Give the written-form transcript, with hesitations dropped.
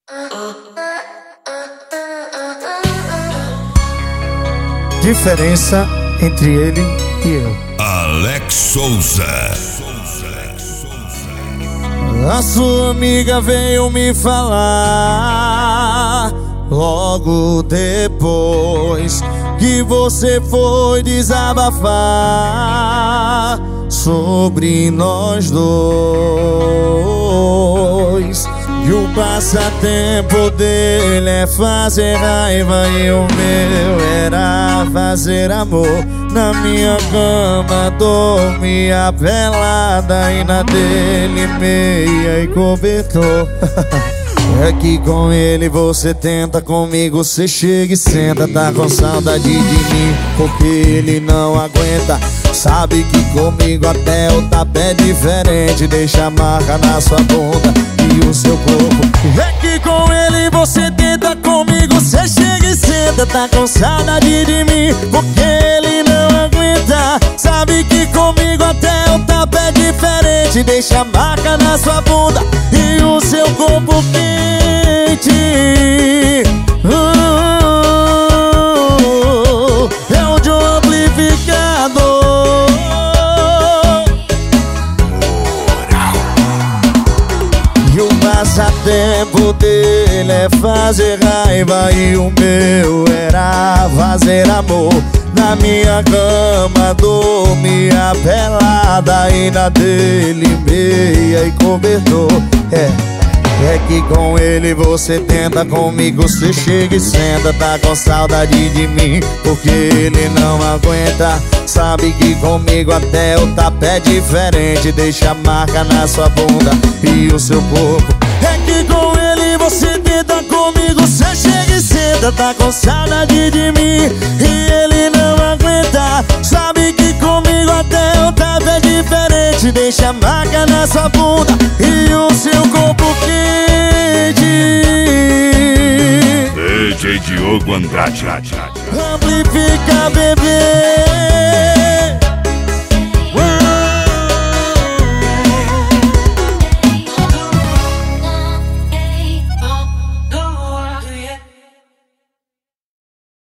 Diferença entre ele e eu. Alex Souza. A sua amiga veio me falar logo depois que você foi desabafar sobre nós dois. E o passatempo dele é fazer raiva e o meu era fazer amor. Na minha cama dormia pelada e na dele meia e cobertor. É que com ele você tenta, comigo você chega e senta. Tá com saudade de mim porque ele não aguenta. Sabe que comigo até o tapa é diferente. Deixa a marca na sua bunda e o seu corpo. É que com ele você tenta, comigo você chega e senta. Tá com saudade de mim porque ele não aguenta. Sabe que comigo até o tapa é diferente. Deixa a marca na sua bunda e o seu corpo quente. É o de um amplificador. E o passatempo dele é fazer raiva e o meu era fazer amor. Na minha cama dormia pelada e na dele meia e cobertor. É que com ele você tenta, comigo você chega e senta. Tá com saudade de mim porque ele não aguenta. Sabe que comigo até o tapa é diferente. Deixa a marca na sua bunda e o seu corpo. É que com ele você tenta, comigo você chega e senta. Tá com saudade de mim e ele não aguenta. Sabe que comigo até o tapa é diferente. Deixa a marca na sua bunda e o seu corpo quente. DJ Diogo Andrade. Amplifica, bebê.